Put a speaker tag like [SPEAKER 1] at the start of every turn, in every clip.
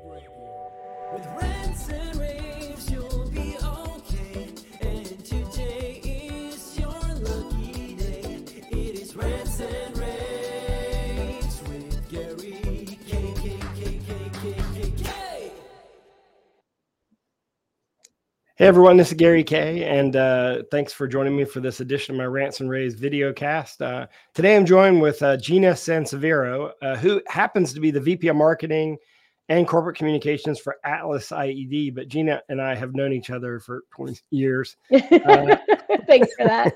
[SPEAKER 1] With rants and raves, you'll be okay. And today is your lucky day. It is Rants and Raves with Gary K.
[SPEAKER 2] Hey everyone, this is Gary K, and thanks for joining me for this edition of my Rants and Raves video cast. Today I'm joined with Gina Sansevero, who happens to be the VP of Marketing and Corporate Communications for Atlas IED, but Gina and I have known each other for 20 years.
[SPEAKER 3] Thanks for that.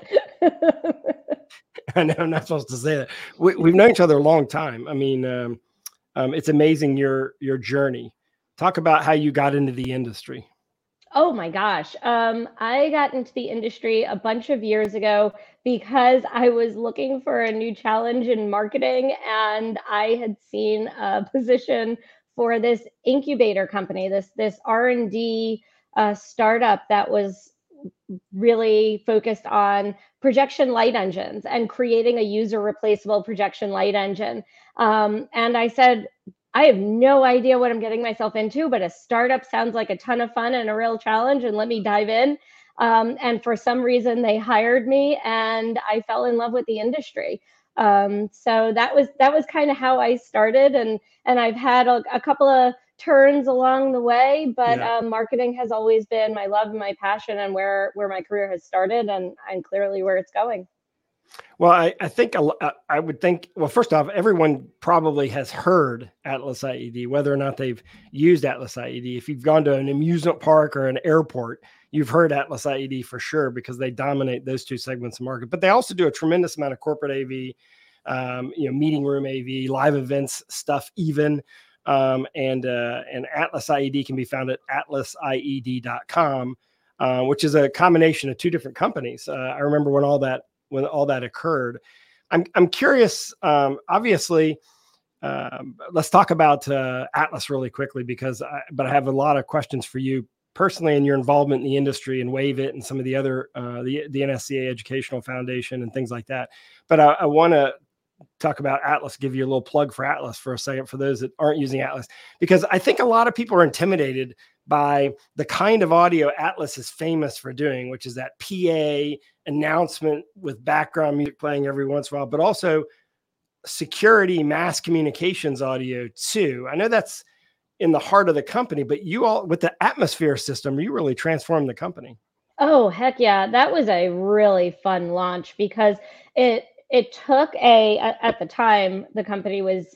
[SPEAKER 2] I know I'm not supposed to say that. We've known each other a long time. I mean, it's amazing your journey. Talk about how you got into the industry.
[SPEAKER 3] Oh my gosh. I got into the industry a bunch of years ago because I was looking for a new challenge in marketing, and I had seen a position for this incubator company, this R&D startup that was really focused on projection light engines and creating a user replaceable projection light engine. And I said, I have no idea what I'm getting myself into, but a startup sounds like a ton of fun and a real challenge, and let me dive in. And for some reason, they hired me, and I fell in love with the industry. So that was kind of how I started, and I've had a couple of turns along the way, but marketing has always been my love and my passion, and where my career has started, and clearly where it's going.
[SPEAKER 2] Well, I think I would think, well, first off, everyone probably has heard Atlas IED, whether or not they've used Atlas IED. If you've gone to an amusement park or an airport, you've heard Atlas IED for sure, because they dominate those two segments of market. But they also do a tremendous amount of corporate AV, meeting room AV, live events stuff even. And Atlas IED can be found at atlasied.com, which is a combination of two different companies. I remember when all that occurred. I'm curious. Obviously, let's talk about Atlas really quickly, but I have a lot of questions for you personally and your involvement in the industry and Wave It and some of the other the NSCA Educational Foundation and things like that. But I want to talk about Atlas, give you a little plug for Atlas for a second for those that aren't using Atlas, because I think a lot of people are intimidated by the kind of audio Atlas is famous for doing, which is that PA announcement with background music playing every once in a while, but also security mass communications audio too. I know that's in the heart of the company, but you all, with the Atmosphere system, you really transformed the company.
[SPEAKER 3] Oh, heck yeah. That was a really fun launch, because it took at the time, the company was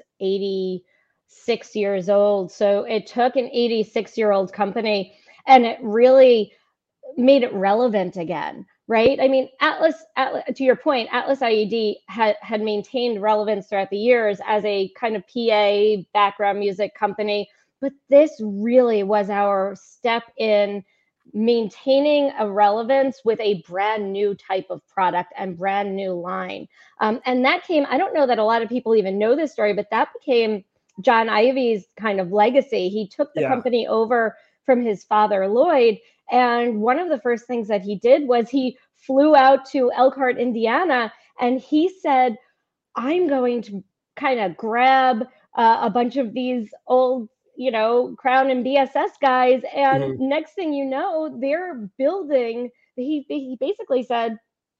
[SPEAKER 3] 86 years old. So it took an 86-year-old company, and it really made it relevant again, right? I mean, Atlas, to your point, Atlas IED had maintained relevance throughout the years as a kind of PA background music company, but this really was our step in maintaining a relevance with a brand new type of product and brand new line. And that came, I don't know that a lot of people even know this story, but that became John Ivey's kind of legacy. He took the company over from his father, Lloyd. And one of the first things that he did was he flew out to Elkhart, Indiana, and he said, I'm going to kind of grab a bunch of these old, Crown and BSS guys. And next thing you know, they're building, he basically said,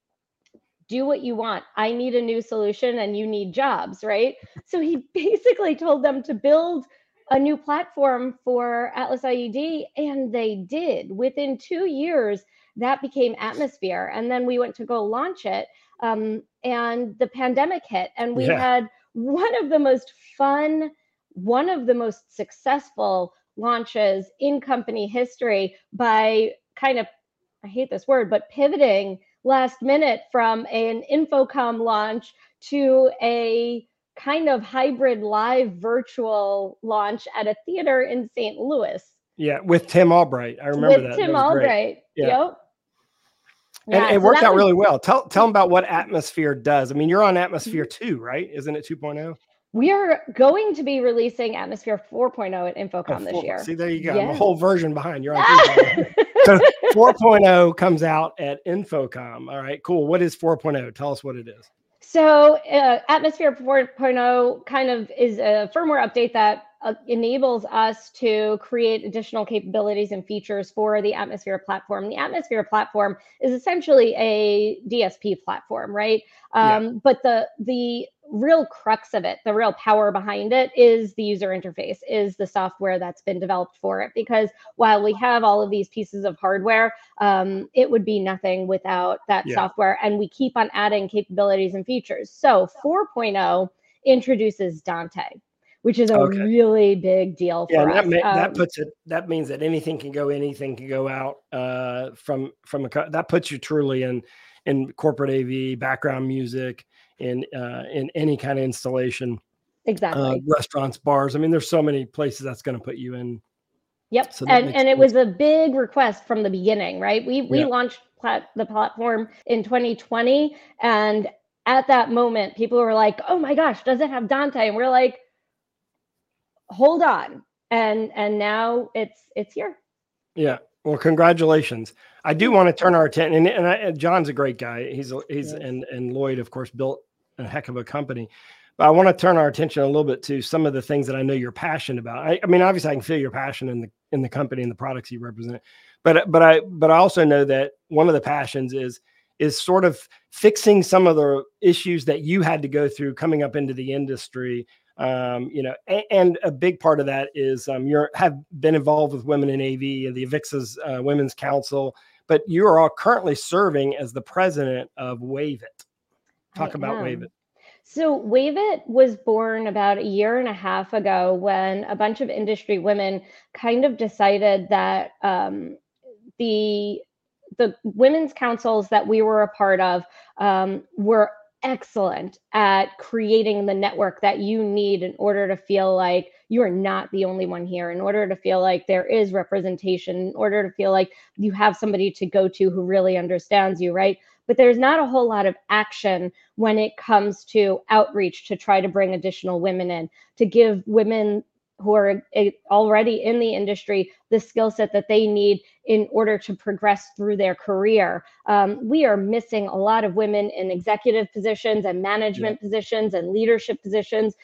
[SPEAKER 3] do what you want. I need a new solution and you need jobs, right? So he basically told them to build a new platform for Atlas IED, and they did. Within 2 years, that became Atmosphere. And then we went to go launch it, and the pandemic hit, and we had one of the most fun, one of the most successful launches in company history by kind of, I hate this word, but pivoting last minute from an Infocom launch to a kind of hybrid live virtual launch at a theater in St. Louis.
[SPEAKER 2] Yeah, with Tim Albright. I remember that.
[SPEAKER 3] Tim Albright.
[SPEAKER 2] Yep. And it worked out really well. Tell them about what Atmosphere does. I mean, you're on Atmosphere 2, right? Isn't it 2.0?
[SPEAKER 3] We are going to be releasing Atmosphere 4.0 at Infocom this year.
[SPEAKER 2] See, there you go. I'm a whole version behind. You're on 3.0. So 4.0 comes out at Infocom. All right, cool. What is 4.0? Tell us what it is.
[SPEAKER 3] So Atmosphere 4.0 kind of is a firmware update that enables us to create additional capabilities and features for the Atmosphere platform. The Atmosphere platform is essentially a DSP platform, right? But the real crux of it, the real power behind it, is the user interface, is the software that's been developed for it. Because while we have all of these pieces of hardware, it would be nothing without that software. And we keep on adding capabilities and features. So 4.0 introduces Dante, which is a really big deal for us.
[SPEAKER 2] That means that anything can go out that puts you truly in corporate AV, background music, in any kind of installation.
[SPEAKER 3] Exactly.
[SPEAKER 2] Restaurants, bars. I mean, there's so many places that's going to put you in.
[SPEAKER 3] Yep. So and it was a big request from the beginning, right? We launched the platform in 2020, and at that moment, people were like, "Oh my gosh, does it have Dante?" And we're like, "Hold on." And now it's here. Yeah.
[SPEAKER 2] Well, congratulations. I do want to turn our attention, and John's a great guy. He's and Lloyd, of course, built a heck of a company. But I want to turn our attention a little bit to some of the things that I know you're passionate about. I mean, obviously, I can feel your passion in the company and the products you represent. But I also know that one of the passions is sort of fixing some of the issues that you had to go through coming up into the industry. And a big part of that is you have been involved with Women in AV and the AVIXA's Women's Council, but you are currently serving as the president of Wave It. Talk about Wave It.
[SPEAKER 3] So Wave It was born about a year and a half ago when a bunch of industry women kind of decided that the women's councils that we were a part of were excellent at creating the network that you need in order to feel like you are not the only one here, in order to feel like there is representation, in order to feel like you have somebody to go to who really understands you, right? But there's not a whole lot of action when it comes to outreach to try to bring additional women in, to give women who are already in the industry the skill set that they need in order to progress through their career. We are missing a lot of women in executive positions and management positions and leadership positions.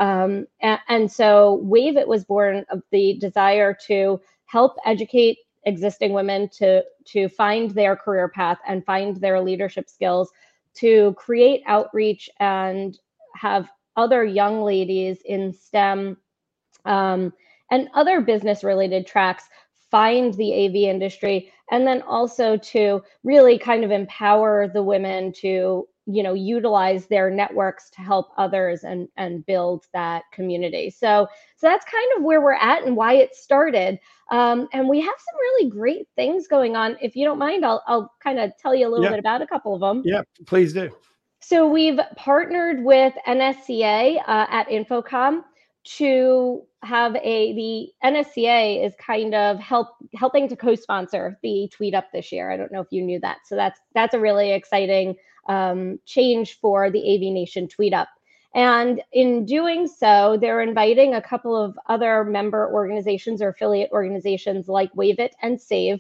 [SPEAKER 3] And so Wave It was born of the desire to help educate existing women to find their career path and find their leadership skills, to create outreach and have other young ladies in STEM and other business related tracks find the AV industry, and then also to really kind of empower the women to, utilize their networks to help others and build that community. So that's kind of where we're at and why it started. And we have some really great things going on. If you don't mind, I'll kind of tell you a little bit about a couple of them.
[SPEAKER 2] Yeah, please do.
[SPEAKER 3] So we've partnered with NSCA at Infocom to have the NSCA is kind of helping to co-sponsor the Tweet Up this year. I don't know if you knew that. So that's a really exciting change for the AV Nation Tweet Up. And in doing so, they're inviting a couple of other member organizations or affiliate organizations like Wave It and Save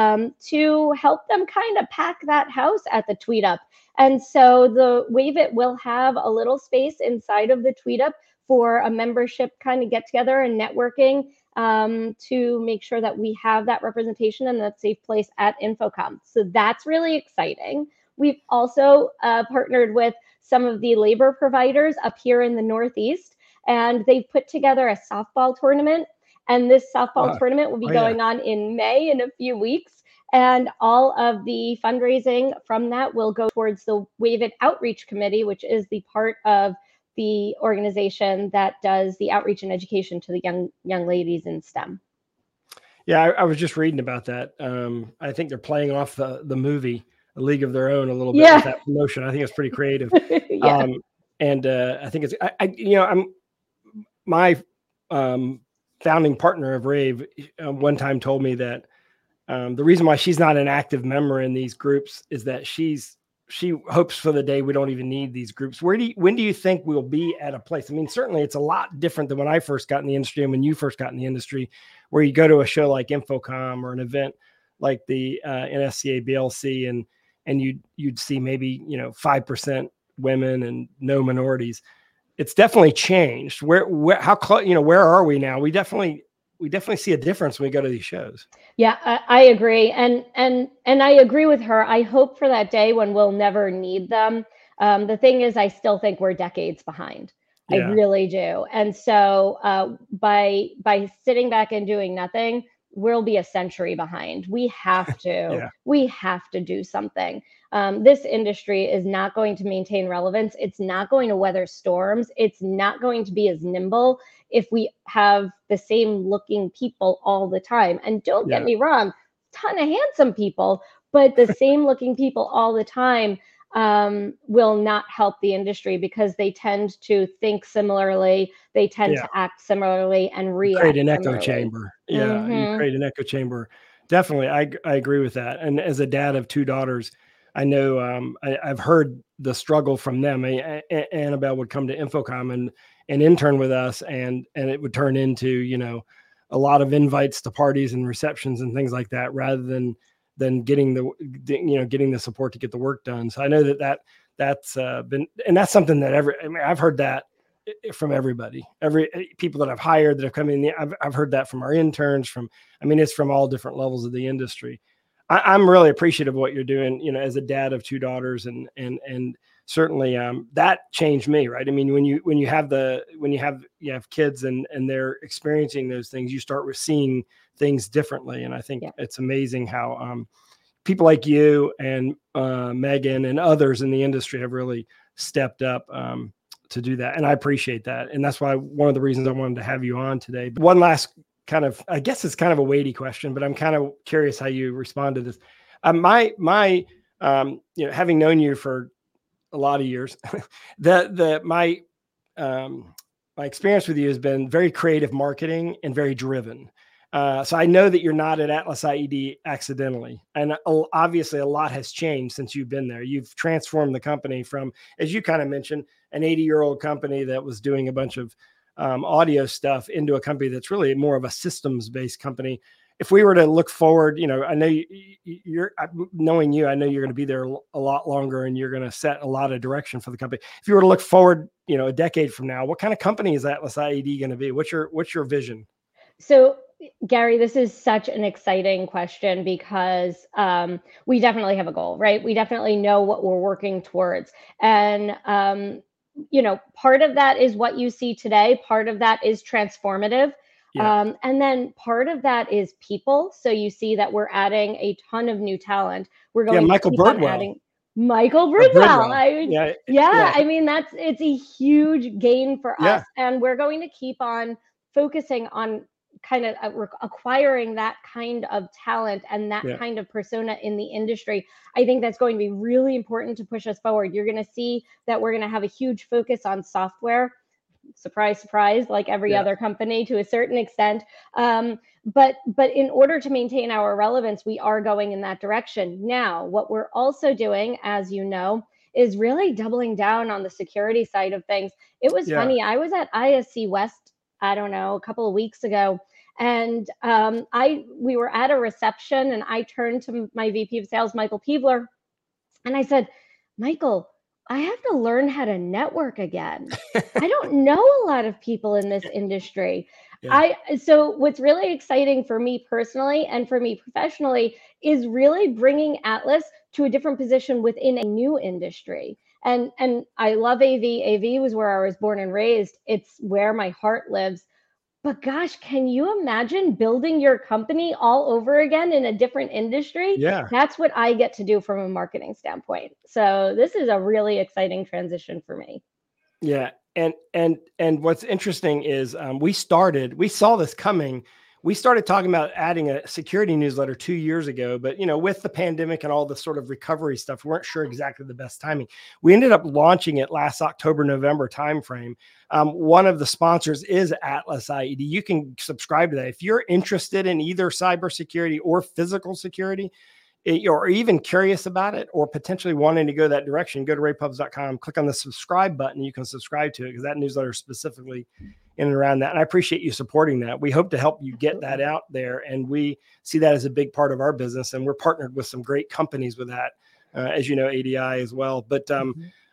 [SPEAKER 3] to help them kind of pack that house at the Tweet Up. And so the Wave It will have a little space inside of the Tweet Up for a membership kind of get together and networking to make sure that we have that representation and that safe place at Infocom. So that's really exciting. We've also partnered with some of the labor providers up here in the Northeast, and they've put together a softball tournament. And this softball tournament will be going on in May in a few weeks. And all of the fundraising from that will go towards the Wave It Outreach Committee, which is the part of the organization that does the outreach and education to the young ladies in STEM.
[SPEAKER 2] Yeah, I was just reading about that. I think they're playing off the movie A League of Their Own a little bit with that promotion. I think it's pretty creative. And I think it's I'm my founding partner of Rave one time told me that the reason why she's not an active member in these groups is that she hopes for the day we don't even need these groups. When do you think we'll be at a place? I mean, certainly it's a lot different than when I first got in the industry and when you first got in the industry, where you go to a show like Infocom or an event like the NSCA BLC and you'd see maybe 5% women and no minorities. it's definitely changed. Where how close, where are we now? We definitely see a difference when we go to these shows.
[SPEAKER 3] Yeah, I agree, and I agree with her. I hope for that day when we'll never need them. The thing is, I still think we're decades behind. I
[SPEAKER 2] Yeah.
[SPEAKER 3] really do. And so by sitting back and doing nothing, we'll be a century behind. We have to.
[SPEAKER 2] Yeah.
[SPEAKER 3] We have to do something. This industry is not going to maintain relevance. It's not going to weather storms. It's not going to be as nimble if we have the same looking people all the time. And don't get
[SPEAKER 2] Yeah.
[SPEAKER 3] me wrong, ton of handsome people, but the same looking people all the time will not help the industry because they tend to think similarly. They tend
[SPEAKER 2] Yeah.
[SPEAKER 3] to act similarly and react
[SPEAKER 2] Create an echo
[SPEAKER 3] similarly.
[SPEAKER 2] chamber. Yeah, you
[SPEAKER 3] Mhm.
[SPEAKER 2] create an echo chamber. Definitely, I agree with that. And as a dad of two daughters, I know I've heard the struggle from them. Annabelle would come to Infocom and intern with us, and it would turn into a lot of invites to parties and receptions and things like that, rather than getting the support to get the work done. So I know that's been, and that's something that I've heard that from everybody, people that I've hired that have come in. I've heard that from our interns, it's from all different levels of the industry. I'm really appreciative of what you're doing, as a dad of two daughters, and certainly that changed me, right? I mean, when you have kids and they're experiencing those things, you start with seeing things differently. And I think it's amazing how people like you and Megan and others in the industry have really stepped up to do that. And I appreciate that. And that's why one of the reasons I wanted to have you on today. But one last kind of, I guess it's kind of a weighty question, but I'm kind of curious how you respond to this. Having known you for a lot of years, my experience with you has been very creative marketing and very driven. So I know that you're not at Atlas IED accidentally. And obviously a lot has changed since you've been there. You've transformed the company from, as you kind of mentioned, an 80-year-old company that was doing a bunch of audio stuff into a company that's really more of a systems-based company. If we were to look forward, I know you're knowing you, I know you're going to be there a lot longer and you're going to set a lot of direction for the company. If you were to look forward, a decade from now, what kind of company is Atlas IED going to be? What's your vision?
[SPEAKER 3] So, Gary, this is such an exciting question because we definitely have a goal, right? We definitely know what we're working towards. And, part of that is what you see today. Part of that is transformative.
[SPEAKER 2] Yeah.
[SPEAKER 3] And then part of that is people. So you see that we're adding a ton of new talent. We're going
[SPEAKER 2] Michael
[SPEAKER 3] to keep on
[SPEAKER 2] Bridwell.
[SPEAKER 3] adding Michael Bridwell.
[SPEAKER 2] Yeah.
[SPEAKER 3] It's a huge gain for
[SPEAKER 2] Yeah.
[SPEAKER 3] us. And we're going to keep on focusing on kind of acquiring that kind of talent and that kind of persona in the industry. I think that's going to be really important to push us forward. You're going to see that we're going to have a huge focus on software. Surprise, surprise, like every other company to a certain extent. But in order to maintain our relevance, we are going in that direction. Now, what we're also doing, as you know, is really doubling down on the security side of things. It was funny. I was at ISC West, I don't know, a couple of weeks ago. And we were at a reception and I turned to my VP of sales, Michael Peebler, and I said, Michael, I have to learn how to network again. I don't know a lot of people in this industry. So what's really exciting for me personally and for me professionally is really bringing Atlas to a different position within a new industry. And I love AV. AV was where I was born and raised. It's where my heart lives. But gosh, can you imagine building your company all over again in a different industry?
[SPEAKER 2] Yeah.
[SPEAKER 3] That's what I get to do from a marketing standpoint. So this is a really exciting transition for me.
[SPEAKER 2] Yeah. And what's interesting is we saw this coming. We started talking about adding a security newsletter 2 years ago, but with the pandemic and all the sort of recovery stuff, we weren't sure exactly the best timing. We ended up launching it last October, November timeframe. One of the sponsors is Atlas IED. You can subscribe to that. If you're interested in either cybersecurity or physical security, or even curious about it, or potentially wanting to go that direction, go to ravepubs.com, click on the subscribe button. You can subscribe to it because that newsletter is specifically in and around that. And I appreciate you supporting that. We hope to help you get that out there. And we see that as a big part of our business. And we're partnered with some great companies with that, as you know, ADI as well. But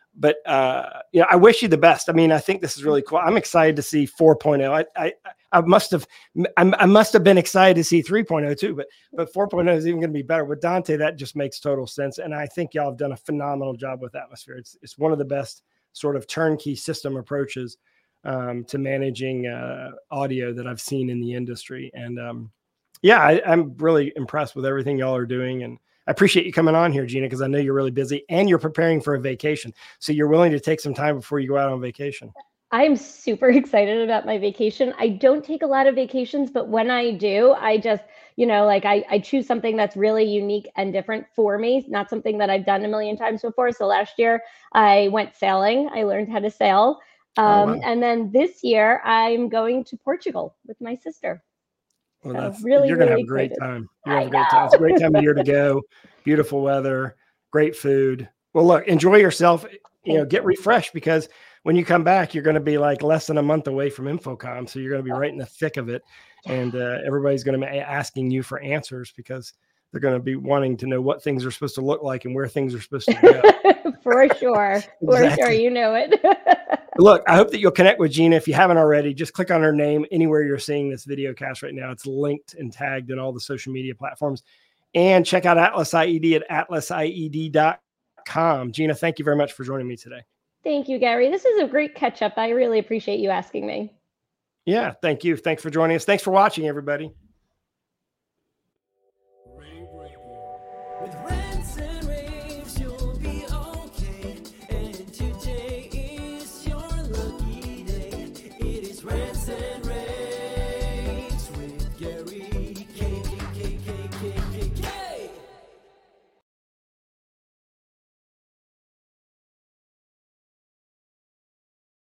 [SPEAKER 2] I wish you the best. I mean, I think this is really cool. I'm excited to see 4.0. I must have been excited to see 3.0 too, but 4.0 is even going to be better with Dante. That just makes total sense. And I think y'all have done a phenomenal job with Atmosphere. It's one of the best sort of turnkey system approaches to managing audio that I've seen in the industry. And I'm really impressed with everything y'all are doing. And I appreciate you coming on here, Gina, because I know you're really busy and you're preparing for a vacation. So you're willing to take some time before you go out on vacation.
[SPEAKER 3] I'm super excited about my vacation. I don't take a lot of vacations, but when I do, I just, I choose something that's really unique and different for me, not something that I've done a million times before. So last year I went sailing. I learned how to sail.
[SPEAKER 2] Wow.
[SPEAKER 3] And then this year I'm going to Portugal with my sister.
[SPEAKER 2] Well,
[SPEAKER 3] So really,
[SPEAKER 2] you're going to have a
[SPEAKER 3] excited.
[SPEAKER 2] great time. You're going to have a great time. It's a great time of year to go. Beautiful weather, great food. Well, look, enjoy yourself, get refreshed, because when you come back, you're going to be like less than a month away from InfoComm. So you're going to be right in the thick of it. And everybody's going to be asking you for answers because they're going to be wanting to know what things are supposed to look like and where things are supposed to go.
[SPEAKER 3] For sure. For sure. You know it.
[SPEAKER 2] Look, I hope that you'll connect with Gina. If you haven't already, just click on her name anywhere you're seeing this video cast right now. It's linked and tagged in all the social media platforms. And check out Atlas IED at atlasIED.com. Gina, thank you very much for joining me today.
[SPEAKER 3] Thank you, Gary. This is a great catch up. I really appreciate you asking me.
[SPEAKER 2] Yeah, thank you. Thanks for joining us. Thanks for watching, everybody.
[SPEAKER 1] With rants and raves, you'll be okay. And today is your lucky day. It is rants and raves.